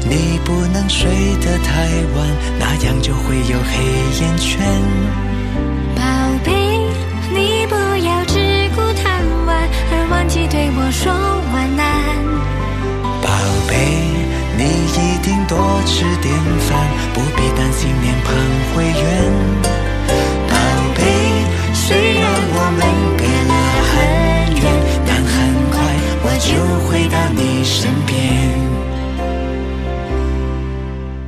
你不能睡得太晚，那样就会有黑眼圈。 宝贝，你不要只顾贪玩，而忘记对我说晚安。 宝贝，你一定多吃点饭，不必担心脸庞会圆。宝贝，虽然我们别了很远，但很快我就回到你身边。